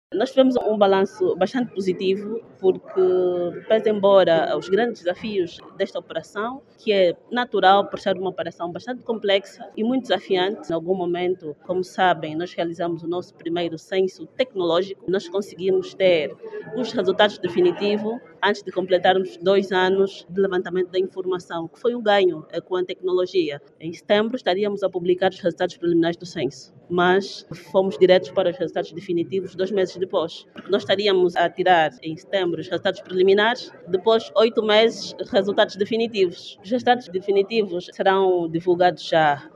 Nós tivemos um balanço bastante positivo, porque, pese embora os grandes desafios desta operação, que é natural por ser uma operação bastante complexa e muito desafiante, em algum momento, como sabem, nós realizamos o nosso primeiro censo tecnológico, nós conseguimos ter os resultados definitivos antes de completarmos 2 anos de levantamento da informação, que foi um ganho com a tecnologia. Em setembro estaríamos a publicar os resultados preliminares do censo, mas fomos diretos para os resultados definitivos 2 meses depois. Nós estaríamos a tirar em setembro os resultados preliminares, depois 8 meses resultados definitivos. Os resultados definitivos serão divulgados já